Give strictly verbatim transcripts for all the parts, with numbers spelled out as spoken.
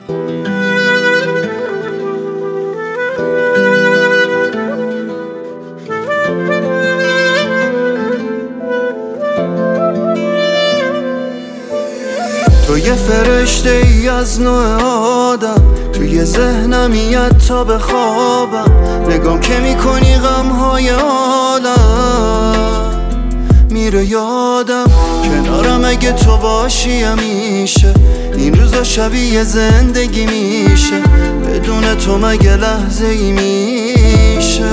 تو یه فرشته ای از نوع آدم، توی ذهنمیت تا به خوابم. نگام که میکنی غمهای عالم میره یادم. کنارم اگه تو باشی همیشه، این روزا شبیه زندگی میشه. بدون تو مگه لحظه ای میشه؟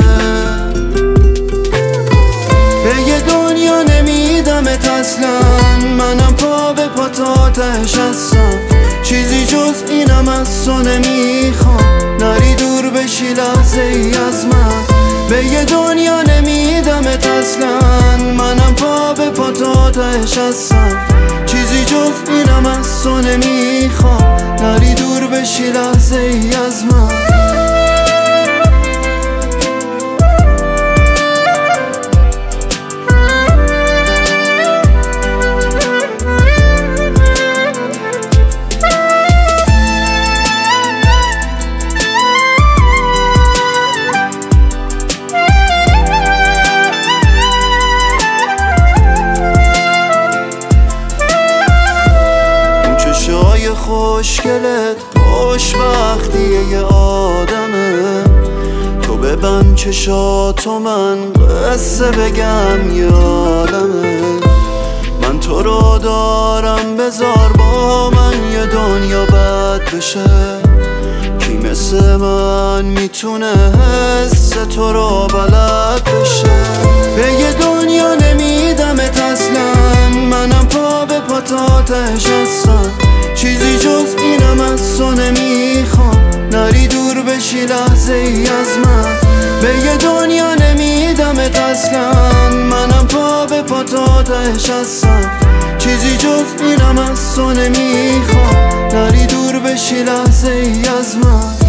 به یه دنیا نمیدمت اصلا، منم پا به پا تا آتش هستم. چیزی جز اینم از تو نمیخوام، نری دور بشی لحظه ای از من. به یه دنیا نمیدمت اصلا، منم پا به پا تا آتش هستم. چیزی جز اینم از تو نمیخوام، نری دور بشی لحظه ای از من. خوشگلت خوشبختیه یه آدمه. تو ببند چشاتو من قصه بگم یه عالمه. من تو رو دارم بذار با من یه دنیا بد بشه. کی مثل من میتونه حس تو رو بلد بشه؟ به یه دنیا نمیدمت اصلا، منم پا به پا تا آتش هستم. چیزی جز اینم از تو نمیخوام، نری دور بشی لحظه ای از من. به یه دنیا نمیدمت اصلا، منم پا به پا تا آتش هستم. چیزی جز اینم از تو نمیخوام، نری دور بشی لحظه ای از من.